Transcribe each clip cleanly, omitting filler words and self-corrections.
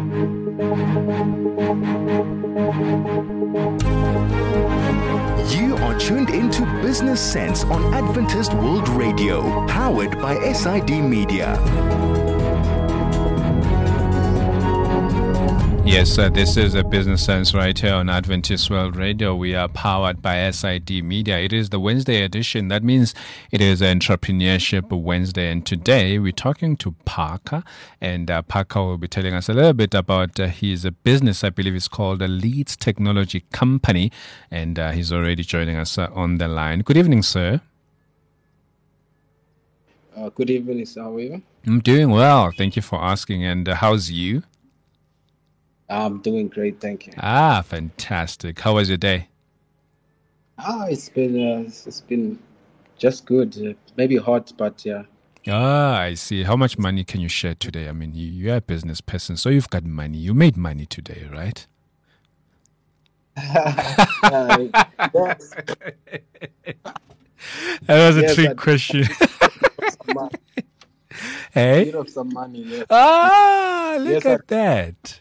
You are tuned into Business Sense on Adventist World Radio, powered by SID Media. Yes, this is a Business Sense right here on Adventist World Radio. We are powered by SID Media. It is the Wednesday edition. That means it is Entrepreneurship Wednesday. And today we're talking to Parker. And Parker will be telling us a little bit about his business. I believe it's called Leeds Technology Company. And he's already joining us on the line. Good evening, sir. Good evening, sir. How are you? I'm doing well. Thank you for asking. And how's you? I'm doing great, thank you. Ah, fantastic. How was your day? It's been just good. Maybe hot, but yeah. Ah, I see. How much money can you share today? I mean, you're a business person, so you've got money. You made money today, right? Yes. That was a trick question. Hey? A bit of some money, yes. Ah, look at that.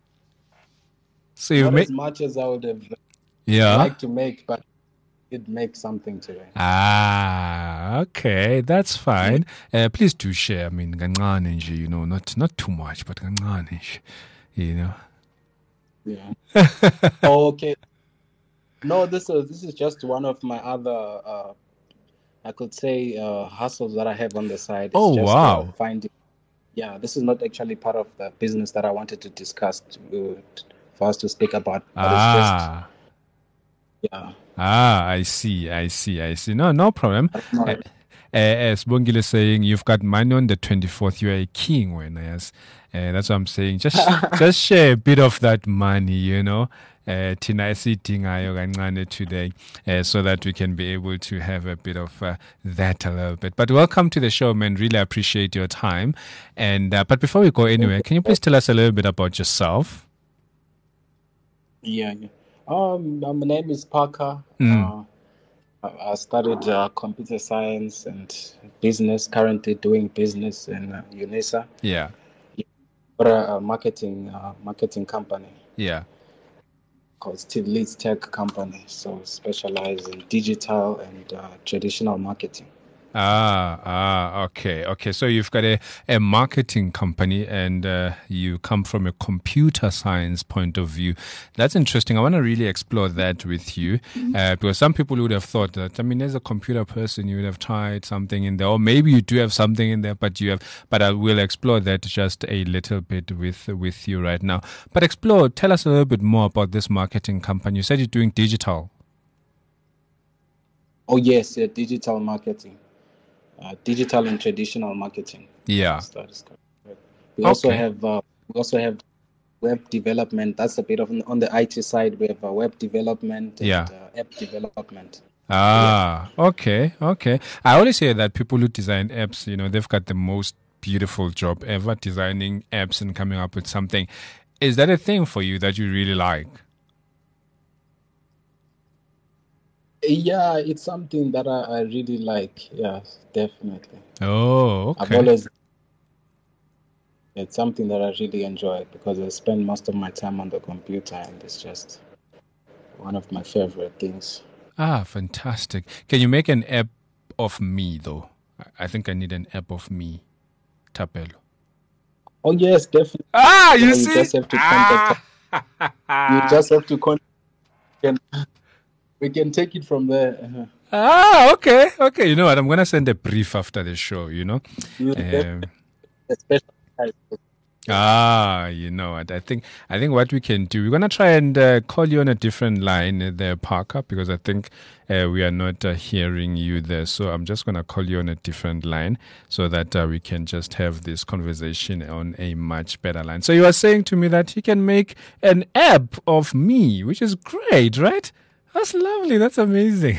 So you Not made as much as I would have yeah. liked to make, but it make something today. Ah, okay, that's fine. Please do share. I mean, kancane nje, you know, not too much, but kancane nje, you know. Yeah. Oh, okay. No, this is just one of my other, I could say, hustles that I have on the side. It's Oh, just, wow. Yeah, this is not actually part of the business that I wanted to discuss for us to speak about. But Ah. it's just, yeah. Ah, I see. No problem. As Bongile is saying, you've got money on the 24th. You're a king when yes. That's what I'm saying. Just share a bit of that money, you know. Tina isidingayo kancane today, so that we can be able to have a bit of that a little bit. But welcome to the show, man. Really appreciate your time. And but before we go anywhere, can you please tell us a little bit about yourself? Yeah. My name is Parker. I studied computer science and business. Currently doing business in UNISA. Yeah. For a marketing company. Yeah. Called Leeds Tech Company. So specialize in digital and traditional marketing. Okay. So you've got a marketing company and you come from a computer science point of view. That's interesting. I want to really explore that with you because some people would have thought that, I mean, as a computer person, you would have tried something in there, or maybe you do have something in there, but I will explore that just a little bit with you right now. But tell us a little bit more about this marketing company. You said you're doing digital. Oh, yes, digital marketing. Digital and traditional marketing. Yeah. We also have web development. That's a bit of on the IT side. We have web development and app development. Okay. I always say that people who design apps, you know, they've got the most beautiful job ever designing apps and coming up with something. Is that a thing for you that you really like? Yeah, it's something that I really like. Yes, definitely. Oh, okay. It's something that I really enjoy because I spend most of my time on the computer and it's just one of my favorite things. Ah, fantastic. Can you make an app of me, though? I think I need an app of me, Tapelo. Oh, yes, definitely. You see? You just have to contact. You just have to contact. We can take it from there. Okay. You know what? I'm going to send a brief after the show, you know. You know what? I think what we can do, we're going to try and call you on a different line there, Parker, because I think we are not hearing you there. So I'm just going to call you on a different line so that we can just have this conversation on a much better line. So you are saying to me that you can make an app of me, which is great, right? That's lovely. That's amazing.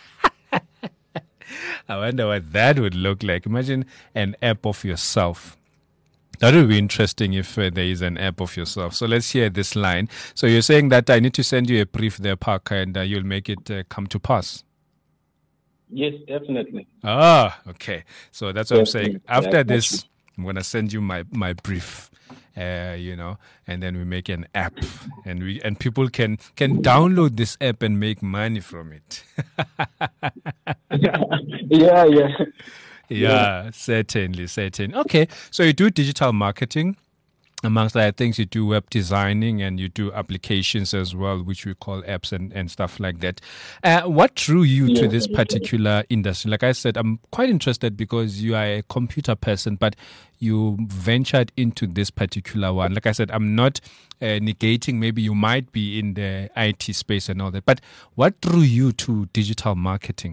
I wonder what that would look like. Imagine an app of yourself. That would be interesting if there is an app of yourself. So let's hear this line. So you're saying that I need to send you a brief there, Parker, and you'll make it come to pass. Yes, definitely. Okay. So that's what I'm saying. After this, I'm going to send you my brief. and then we make an app, and people can download this app and make money from it. Yeah. Yeah, certainly. Okay, so you do digital marketing. Amongst other things, you do web designing and you do applications as well, which we call apps and stuff like that. What drew you to this particular industry? Like I said, I'm quite interested because you are a computer person, but you ventured into this particular one. Like I said, I'm not negating maybe you might be in the IT space and all that, but what drew you to digital marketing?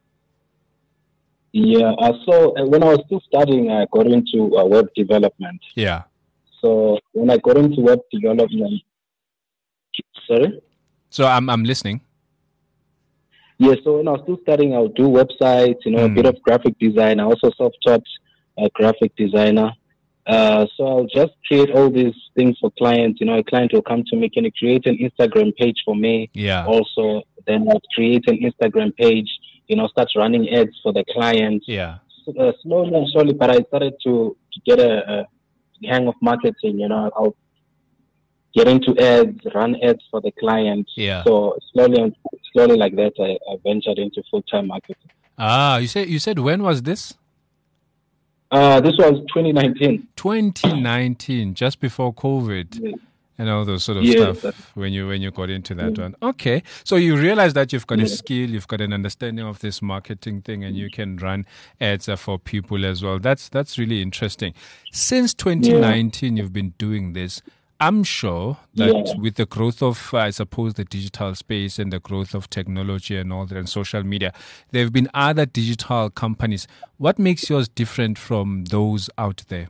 Yeah, so when I was still studying, I got into web development. Yeah. So when I got into web development, sorry? So I'm listening. Yeah, so when I was still studying, I would do websites, a bit of graphic design. I also self-taught a graphic designer. So I'll just create all these things for clients. A client will come to me, can you create an Instagram page for me? Yeah. Also, then I'll create an Instagram page, start running ads for the client. Yeah. Slowly and slowly, but I started to get a hang of marketing. I'll get into ads, run ads for the client. Yeah. So slowly like that, I ventured into full-time marketing. You said when was this? This was 2019. 2019, just before COVID. Yeah. And all those sort of stuff when you got into that one. Okay. So you realize that you've got a skill, you've got an understanding of this marketing thing, and you can run ads for people as well. That's really interesting. Since 2019, you've been doing this. I'm sure that with the growth of, I suppose, the digital space and the growth of technology and all that and social media, there have been other digital companies. What makes yours different from those out there?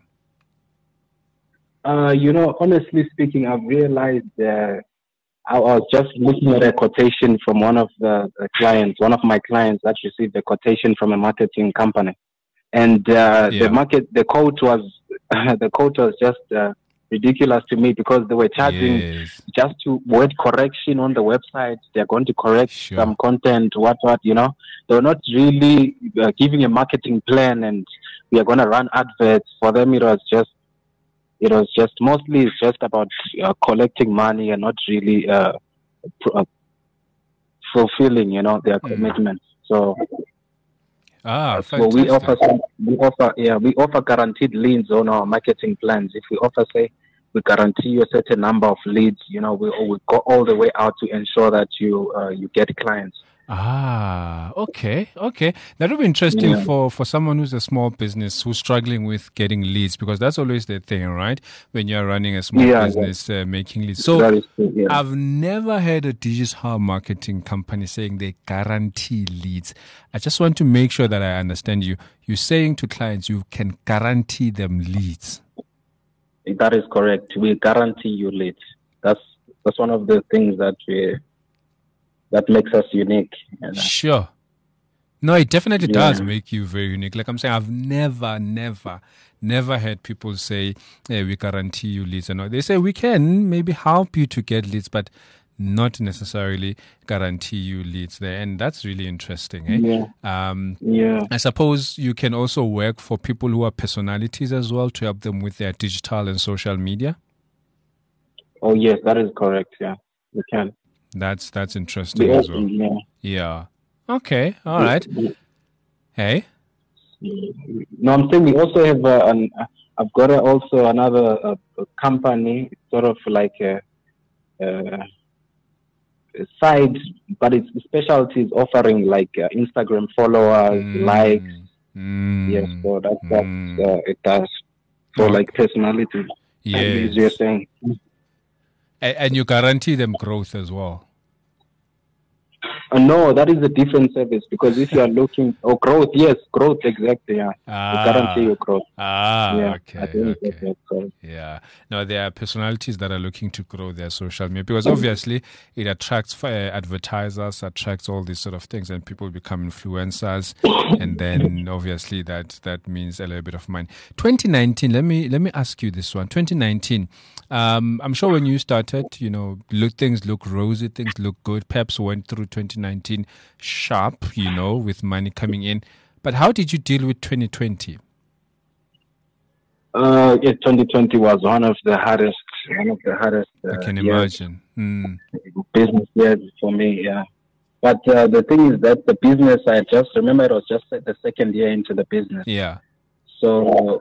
Honestly speaking, I've realized I was just looking at a quotation from one of my clients that received a quotation from a marketing company. And the quote was just ridiculous to me because they were charging just to word correction on the website. They're going to correct some content, what. They were not really giving a marketing plan, and we are going to run adverts. For them, it was just mostly about collecting money and not really fulfilling, their commitments. So, so we offer guaranteed leads on our marketing plans. If we offer, say, we guarantee you a certain number of leads, we go all the way out to ensure that you get clients. Okay. That would be interesting for someone who's a small business who's struggling with getting leads, because that's always the thing, right? When you're running a small business, making leads. So I've never heard a digital marketing company saying they guarantee leads. I just want to make sure that I understand you. You're saying to clients you can guarantee them leads. That is correct. We guarantee you leads. That's one of the things that makes us unique. Sure. No, it definitely does make you very unique. Like I'm saying, I've never heard people say, hey, we guarantee you leads. And they say we can maybe help you to get leads, but not necessarily guarantee you leads there. And that's really interesting. I suppose you can also work for people who are personalities as well to help them with their digital and social media. Oh, yes, that is correct. Yeah, we can. That's interesting as well. Yeah. Okay. All right. Hey. No, I'm saying we also have I've got also another company, sort of like a side, but its specialty is offering like Instagram followers, likes. Yes, so that's it does for like personality. Yes. As you're saying. And you guarantee them growth as well. No, that is a different service, because if you are looking growth, exactly. Yeah, we guarantee you growth. Okay. Yeah. No, there are personalities that are looking to grow their social media, because obviously it attracts advertisers, attracts all these sort of things, and people become influencers, and then obviously that means a little bit of money. 2019. Let me ask you this one. 2019. I'm sure when you started, things look rosy, things look good. Perhaps went through 2019 sharp, with money coming in. But how did you deal with 2020? Yeah, 2020 was one of the hardest. I can years, imagine. business years for me. Yeah. But the thing is that the business, I just remember it was just the second year into the business. Yeah. So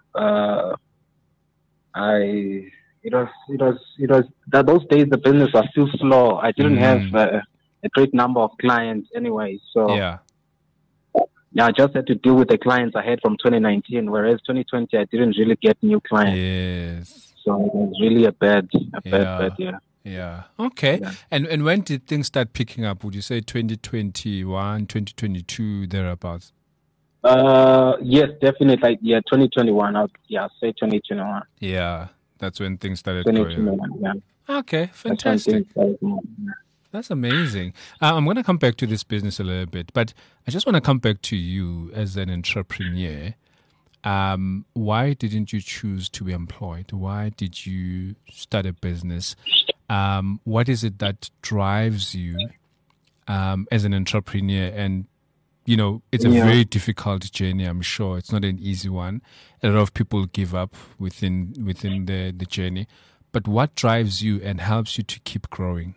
that those days the business was still slow. I didn't have a great number of clients anyway. So Yeah. I just had to deal with the clients I had from 2019, whereas 2020 I didn't really get new clients. Yes. So it was really a bad year. Yeah. Okay. Yeah. And when did things start picking up? Would you say 2021, 2022, thereabouts? Yes, definitely. Like, 2021. I'll say 2021. Yeah. That's when things started going. 2021. Yeah. Okay. That's when Fantastic. things started moving. That's amazing. I'm going to come back to this business a little bit, but I just want to come back to you as an entrepreneur. Why didn't you choose to be employed? Why did you start a business? What is it that drives you as an entrepreneur? And, you know, it's a very difficult journey, I'm sure. It's not an easy one. A lot of people give up within the journey. But what drives you and helps you to keep growing?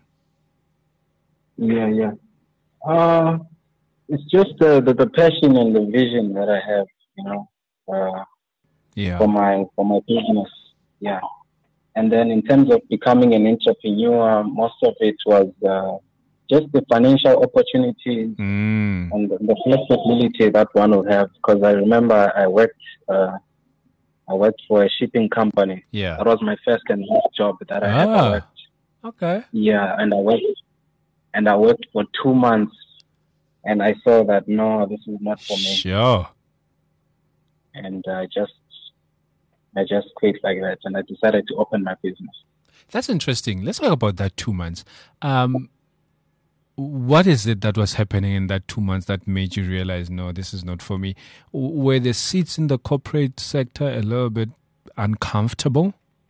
Yeah. It's just the passion and the vision that I have, for my business. Yeah. And then in terms of becoming an entrepreneur, most of it was just the financial opportunities and the flexibility that one would have. Because I remember I worked for a shipping company. Yeah. That was my first and last job that I ever worked. Okay. Yeah, and I worked for 2 months, and I saw that no, this is not for me. Sure. And I just quit like that, and I decided to open my business. That's interesting. Let's talk about that 2 months. What is it that was happening in that 2 months that made you realize, no, this is not for me? Were the seats in the corporate sector a little bit uncomfortable?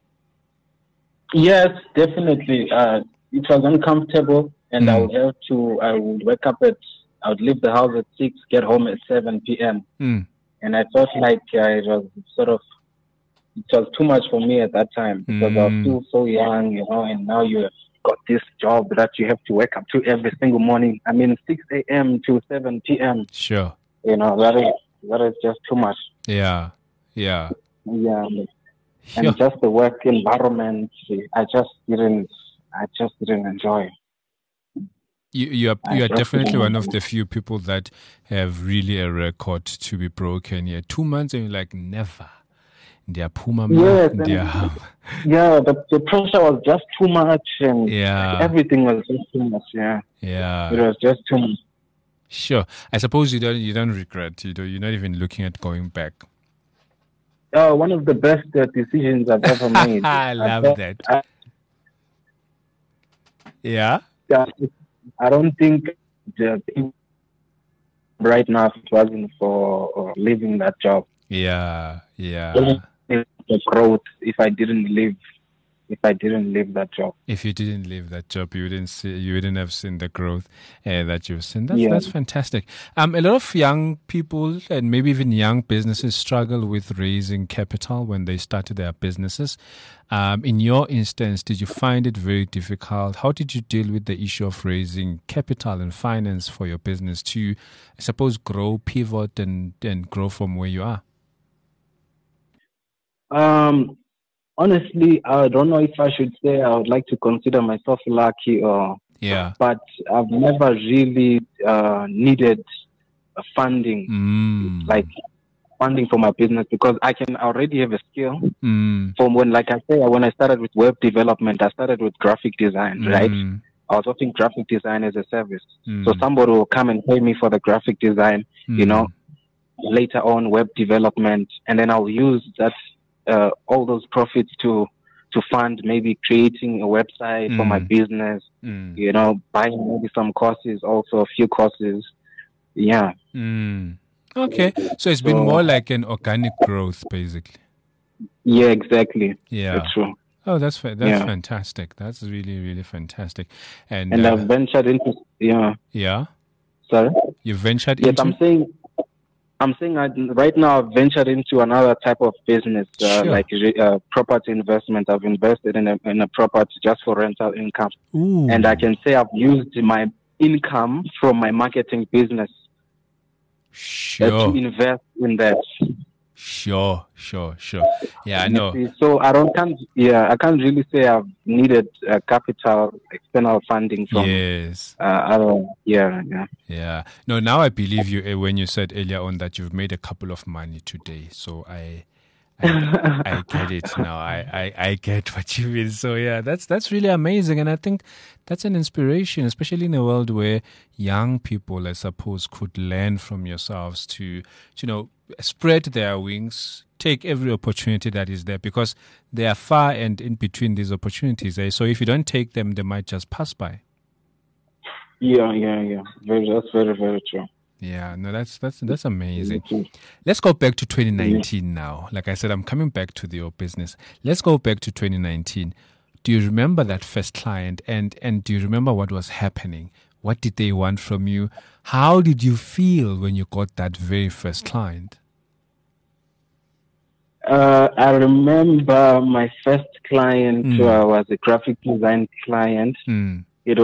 Yes, definitely. It was uncomfortable, and I would wake up I would leave the house at 6, get home at 7 p.m. And I felt like it was too much for me at that time because I was still so young, and now you have got this job that you have to wake up to every single morning. I mean, 6 a.m. to 7 p.m. Sure. That is just too much. Yeah. And just the work environment, I just didn't enjoy. You are definitely one of the few people that have really a record to be broken here. 2 months and you're like, never. Yes, the pressure was just too much, and everything was just too much. Yeah, it was just too much. Sure, I suppose you don't regret. You're not even looking at going back. One of the best decisions I've ever made. I love that. Yeah, I don't think right now if it wasn't for leaving that job. Yeah. The growth if I didn't leave that job. If you didn't leave that job, you wouldn't have seen the growth that you've seen. That's fantastic. A lot of young people and maybe even young businesses struggle with raising capital when they started their businesses. In your instance, did you find it very difficult? How did you deal with the issue of raising capital and finance for your business to, I suppose, grow, pivot, and grow from where you are? Honestly, I don't know if I should say I would like to consider myself lucky but I've never really needed funding, like funding for my business, because I can already have a skill from when I started with web development, I started with graphic design, right? I was offering graphic design as a service. So somebody will come and pay me for the graphic design, later on web development, and then I'll use that all those profits to fund maybe creating a website for my business, buying maybe some courses, also a few courses. Yeah. Okay. So it's been more like an organic growth, basically. Yeah, exactly. Yeah. That's true. Oh, that's fantastic. That's really, really fantastic. And I've ventured into, Yeah? Sorry? You ventured into? Yes, I'm saying, I'm saying right now I've ventured into another type of business, Sure. like property investment. I've invested in a property just for rental income. Ooh. And I can say I've used my income from my marketing business to invest in that. Sure. Yeah, I know. So I can't really say I've needed capital, external funding from. Yes. Yeah. No, now I believe you when you said earlier on that you've made a couple of money today. So I get it now. I get what you mean. So yeah, that's really amazing, and I think that's an inspiration, especially in a world where young people, I suppose, could learn from yourselves to spread their wings, take every opportunity that is there, because they are far and in between these opportunities. So if you don't take them, they might just pass by. Yeah. That's very, very true. Yeah, no, that's amazing. Let's go back to 2019 now. Like I said, I'm coming back to your business. Let's go back to 2019. Do you remember that first client, and do you remember what was happening? What did they want from you? How did you feel when you got that very first client? I remember my first client was a graphic design client. It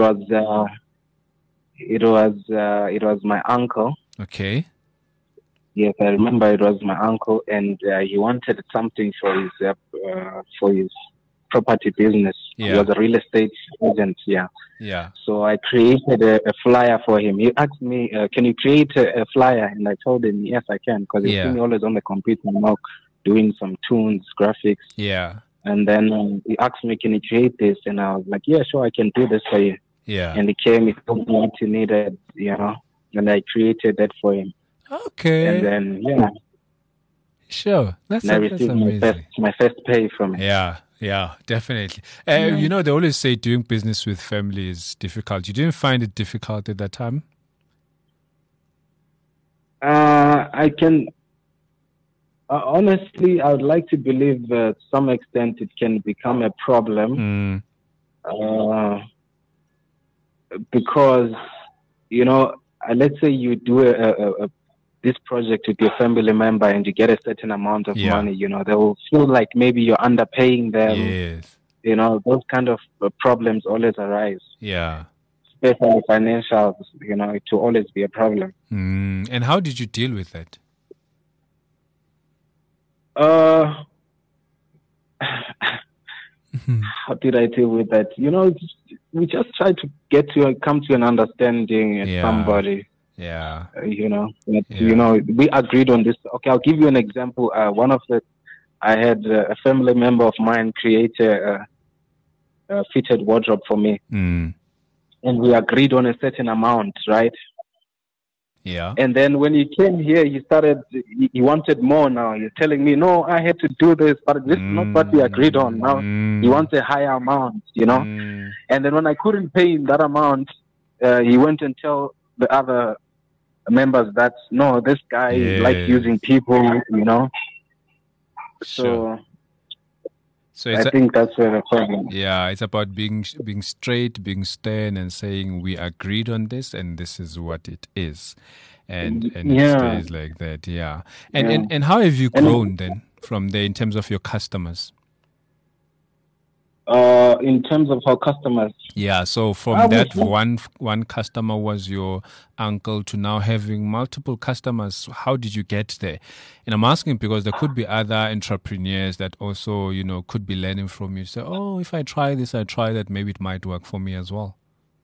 was my uncle. Okay. Yes, I remember it was my uncle, and he wanted something for his property business. Yeah. He was a real estate agent. Yeah. Yeah. So I created a flyer for him. He asked me, "Can you create a flyer?" And I told him, "Yes, I can," because he's seen me always on the computer, doing some tunes, graphics. Yeah. And then he asked me, "Can you create this?" And I was like, "Yeah, sure, I can do this for you." Yeah. And he came, he told me what he needed, and I created that for him. Okay. And then, Sure. That's amazing. My first pay from it. Yeah, definitely. They always say doing business with family is difficult. You didn't find it difficult at that time? Honestly, I would like to believe to some extent it can become a problem. Because, let's say you do this project with your family member and you get a certain amount of money, they will feel like maybe you're underpaying them. Yes. Those kind of problems always arise. Yeah. Especially financials, it will always be a problem. And how did you deal with that? How did I deal with that? We just try to come to an understanding with somebody. Yeah. We agreed on this. Okay, I'll give you an example. I had a family member of mine create a fitted wardrobe for me. And we agreed on a certain amount, right? Yeah. And then when he came here, he wanted more now. He's telling me, no, I had to do this, but this is not what we agreed on. Now he wants a higher amount, And then when I couldn't pay him that amount, he went and tell the other members that, no, this guy is like using people, Sure. So I think that's where the problem. Yeah, it's about being straight, being stern, and saying we agreed on this, and this is what it is, and it stays like that. Yeah, and how have you grown then from there in terms of your customers? In terms of our customers. Yeah, so from that one customer was your uncle to now having multiple customers. How did you get there? And I'm asking because there could be other entrepreneurs that also, could be learning from you. Say, oh, if I try this, I try that, maybe it might work for me as well.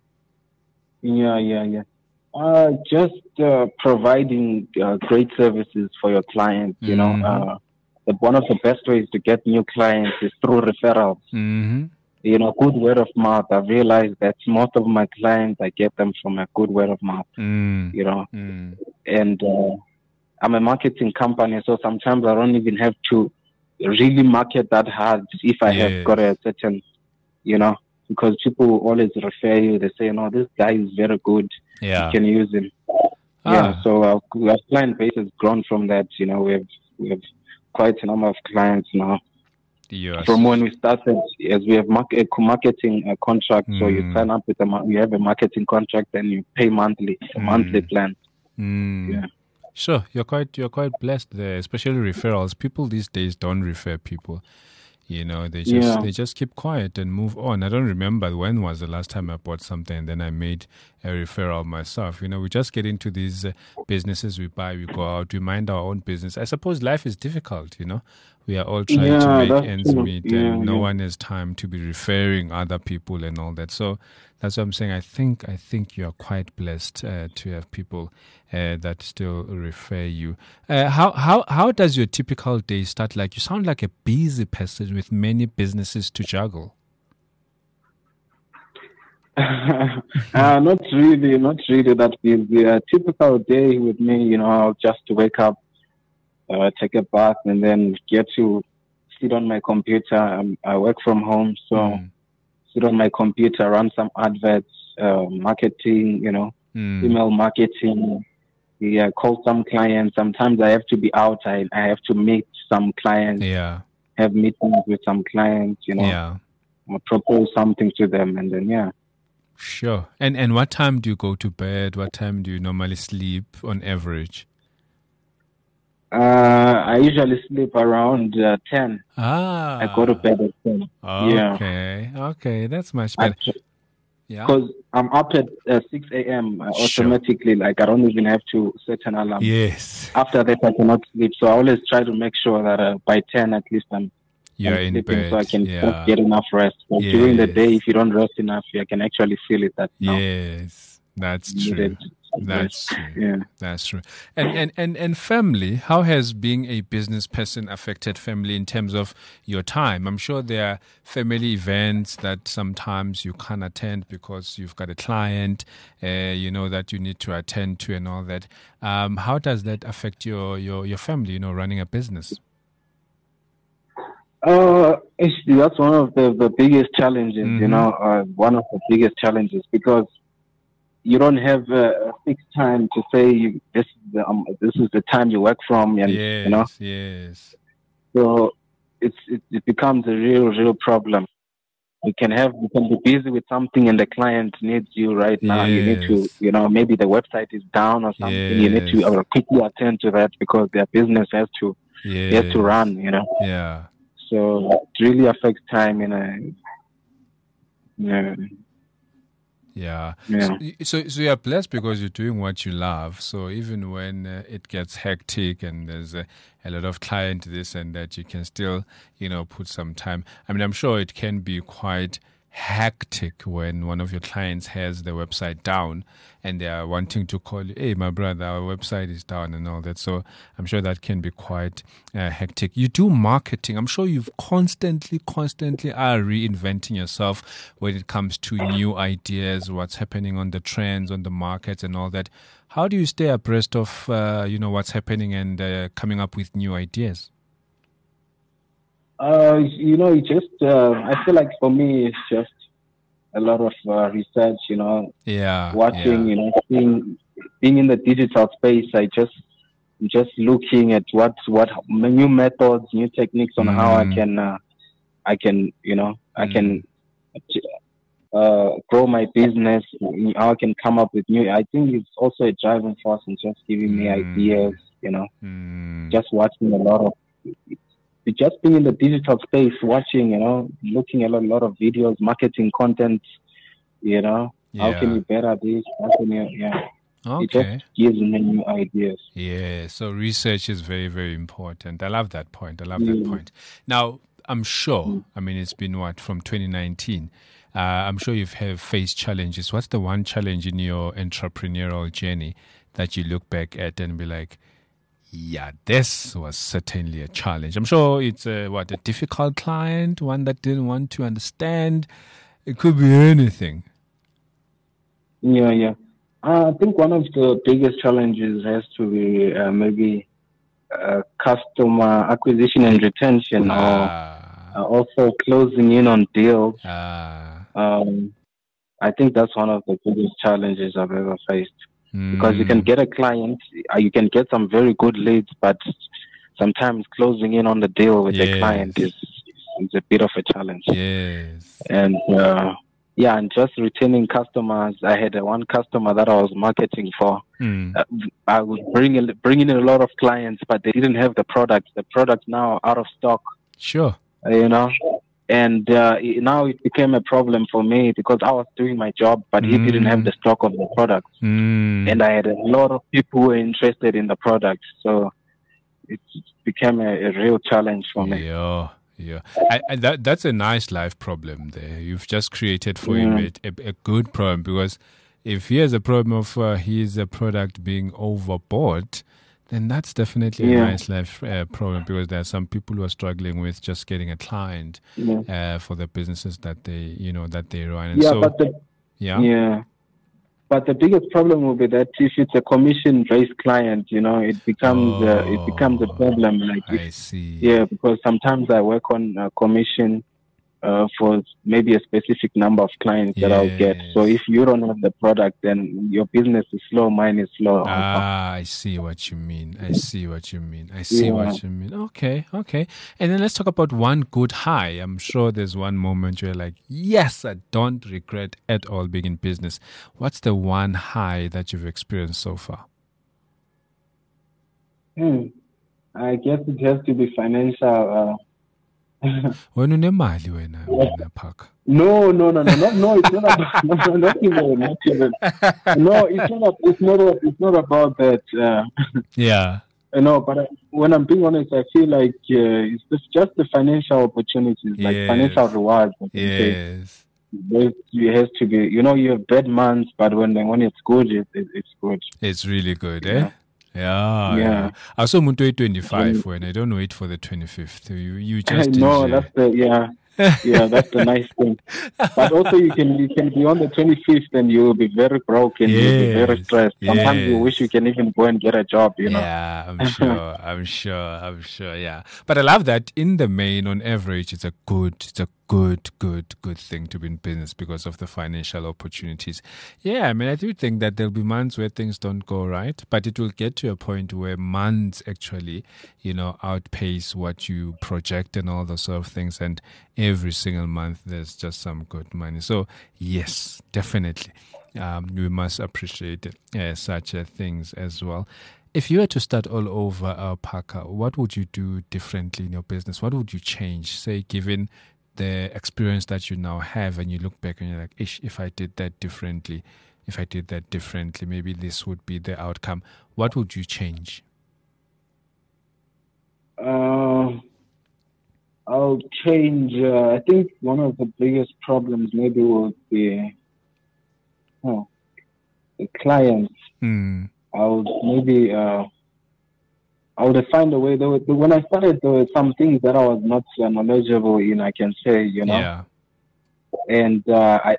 Yeah. Just providing great services for your clients, one of the best ways to get new clients is through referrals. Good word of mouth. I've realized that most of my clients, I get them from a good word of mouth, And I'm a marketing company, so sometimes I don't even have to really market that hard if I have got a certain, because people always refer you. They say, no, this guy is very good. Yeah. You can use him. Yeah, so our client base has grown from that. We have quite a number of clients now. Yes. From when we started, as we have marketing contract, so you sign up with you have a marketing contract and you pay monthly, a monthly plan. Yeah. Sure, you're quite blessed there, especially referrals. People these days don't refer people. You know, they just keep quiet and move on. I don't remember when was the last time I bought something and then I made a referral myself. You know, we just get into these businesses, we buy, we go out, we mind our own business. I suppose life is difficult, you know. We are all trying to make ends meet, and no one has time to be referring other people and all that. So that's what I'm saying. I think you are quite blessed to have people that still refer you. How does your typical day start? Like, you sound like a busy person with many businesses to juggle. Not really that busy. A typical day with me, you know, I'll just wake up, take a bath, and then get to sit on my computer. I work from home, so sit on my computer, run some adverts, marketing, you know, email marketing. Yeah, call some clients. Sometimes I have to be out. I have to meet some clients. Yeah. Have meetings with some clients, you know. Yeah. Or propose something to them, and then, yeah. Sure. And what time do you go to bed? What time do you normally sleep on average? I usually sleep around 10. I go to bed at 10. Okay. Yeah. Okay. That's much better. Yeah. Because I'm up at 6 a.m. automatically. Like, I don't even have to set an alarm. Yes. After that, I cannot sleep. So I always try to make sure that by 10 at least I'm in bed. So I can get enough rest. But during the day, if you don't rest enough, you can actually feel it. Yes, that's true. That's true. Yeah. That's true. And family, how has being a business person affected family in terms of your time? I'm sure there are family events that sometimes you can't attend because you've got a client, you know, that you need to attend to and all that. How does that affect your family, you know, running a business? That's one of the biggest challenges, you know, one of the biggest challenges, because you don't have a fixed time to say this is the time you work from, and you know. Yes. So it becomes a real problem. You can be busy with something, and the client needs you right now. You need to, you know, maybe the website is down or something. You need to quickly attend to that because their business has to run, you know. Yeah. So it really affects time Yeah. So you're blessed because you're doing what you love. So even when it gets hectic and there's a lot of client this and that, you can still, you know, put some time. I mean, I'm sure it can be quite hectic when one of your clients has the website down and they are wanting to call you, hey, my brother, our website is down and all that. So I'm sure that can be quite hectic. You do marketing. I'm sure you've constantly are reinventing yourself when it comes to new ideas, what's happening on the trends, on the markets and all that. How do you stay abreast of, you know, what's happening and coming up with new ideas? You know, I feel like for me, it's just a lot of research, you know, watching, you know, being in the digital space. I'm just looking at what new methods, new techniques on how I can, you know, I can grow my business, how I can come up with new. I think it's also a driving force in just giving me ideas, you know, just watching a lot of. Just being in the digital space, watching, you know, looking at a lot of videos, marketing content, you know, how can you better this? How can you, Okay. It just gives me new ideas. Yeah, so research is very, very important. I love that point. Now, I'm sure, I mean, it's been from 2019. I'm sure you've faced challenges. What's the one challenge in your entrepreneurial journey that you look back at and be like, yeah, this was certainly a challenge. I'm sure it's a difficult client, one that didn't want to understand. It could be anything. Yeah. I think one of the biggest challenges has to be maybe customer acquisition and retention, or also closing in on deals. I think that's one of the biggest challenges I've ever faced. Because you can get a client, you can get some very good leads, but sometimes closing in on the deal with the client is a bit of a challenge. Yes. And yeah, and just retaining customers. I had one customer that I was marketing for. I was bringing in a lot of clients, but they didn't have the product. The product now out of stock. Sure. And now it became a problem for me because I was doing my job, but he didn't have the stock of the product. And I had a lot of people who were interested in the product. So it became a real challenge for me. Yeah. That's a nice life problem there. You've just created for him a good problem, because if he has a problem of his product being overbought, then that's definitely a nice life problem, because there are some people who are struggling with just getting a client for the businesses that they run. And but the biggest problem will be that if it's a commission-based client, it becomes a problem. I see. Yeah, because sometimes I work on commission for maybe a specific number of clients that I'll get. So if you don't have the product, then your business is slow, mine is slow. I see what you mean. Okay. And then let's talk about one good high. I'm sure there's one moment you're like, yes, I don't regret at all being in business. What's the one high that you've experienced so far? I guess it has to be financial. When unemali wena Phaka? No, it's not about not even. No, it's not about that. But when I'm being honest, I feel like it's just the financial opportunities, like financial rewards. Yes. It has to be, you have bad months, but when it's good, it's good. It's really good, eh? Yeah. I saw Muntu 25 when I don't wait for the 25th. You just that's that's the nice thing. But also you can be on the 25th and you will be very broken. You'll be very stressed. Sometimes you wish you can even go and get a job, Yeah, I'm sure. Yeah. But I love that in the main, on average, it's a good thing to be in business because of the financial opportunities. Yeah, I mean, I do think that there'll be months where things don't go right, but it will get to a point where months actually, outpace what you project and all those sort of things. And every single month, there's just some good money. So yes, definitely. We must appreciate such things as well. If you were to start all over, Phaka, what would you do differently in your business? What would you change, say, given the experience that you now have, and you look back and you're like, if I did that differently, maybe this would be the outcome. What would you change? I'll change. I think one of the biggest problems maybe would be the clients. I would find a way. When I started, there were some things that I was not knowledgeable in, I can say, Yeah. And I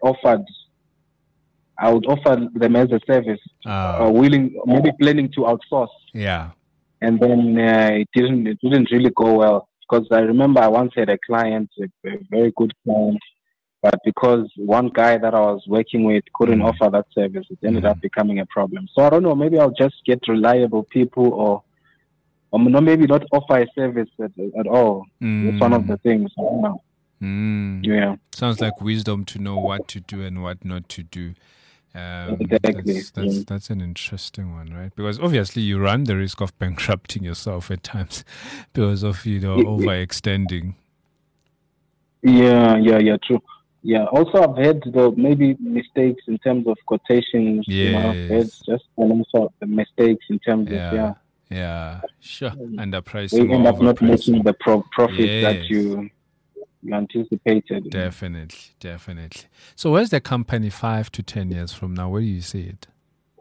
would offer them as a service, maybe planning to outsource. Yeah. And then it didn't really go well, because I remember I once had a client, a very good client, but because one guy that I was working with couldn't offer that service, it ended up becoming a problem. So I don't know, maybe I'll just get reliable people, or maybe not offer a service at all. It's one of the things. I don't know. Yeah. Sounds like wisdom to know what to do and what not to do. Exactly. That's an interesting one, right? Because obviously you run the risk of bankrupting yourself at times because of overextending. Yeah, true. Yeah. Also, I've had maybe mistakes in terms of quotations. Yes. Just the mistakes in terms of Yeah, sure. Underpricing. We end up not making the profit that you anticipated. Definitely. So where's the company 5 to 10 years from now? Where do you see it?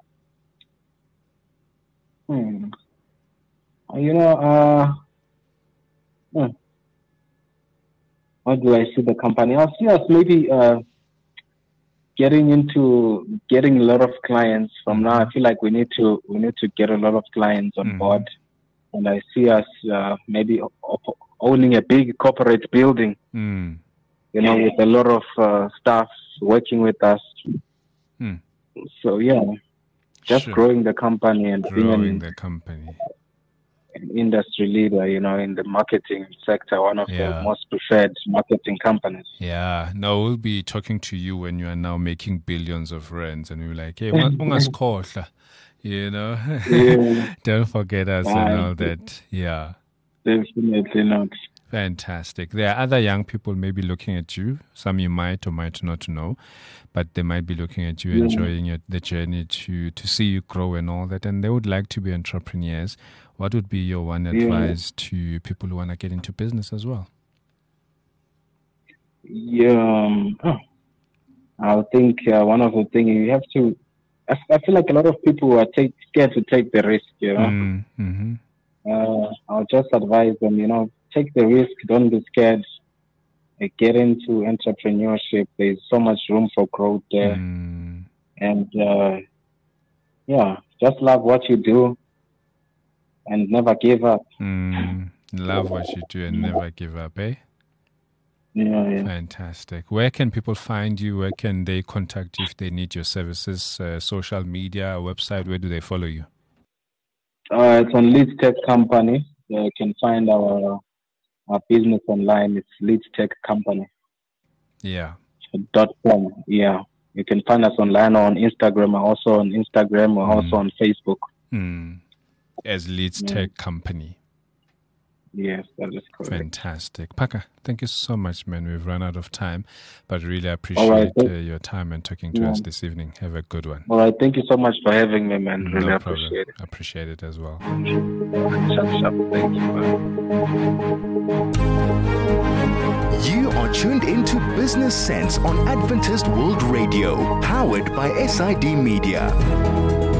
What do I see the company? I'll see us maybe getting a lot of clients from now. I feel like we need to get a lot of clients on board, and I see us maybe owning a big corporate building, with a lot of staff working with us. So just growing the company and growing the company. industry leader, in the marketing sector, one of the most preferred marketing companies. Yeah. Now we'll be talking to you when you are now making billions of rands, and we're like, hey, ungasikhohla, Yeah. don't forget us and all that. Yeah. Definitely not. Fantastic. There are other young people maybe looking at you. Some you might or might not know, but they might be looking at you, enjoying the journey to see you grow and all that, and they would like to be entrepreneurs. What would be your one advice to people who want to get into business as well? Yeah, I think one of the things you have to, I feel like a lot of people are scared to take the risk, I'll just advise them, take the risk, don't be scared. Get into entrepreneurship. There's so much room for growth there. And just love what you do and never give up. Love what you do and never give up, eh? Yeah. Fantastic. Where can people find you? Where can they contact you if they need your services? Social media, website, where do they follow you? It's on Leeds Tech Company. You can find our business online. It's Leeds Tech Company. Yeah. .com. Yeah. You can find us online or on Instagram, or also on Instagram, or also on Facebook. As Leeds Tech Company. Yes, that is correct. Fantastic. Paka, thank you so much, man. We've run out of time, but really appreciate your time and talking to us this evening. Have a good one. All right. Thank you so much for having me, man. Really No appreciate problem. Appreciate it as well. Thank you, man. You are tuned into Business Sense on Adventist World Radio, powered by SID Media.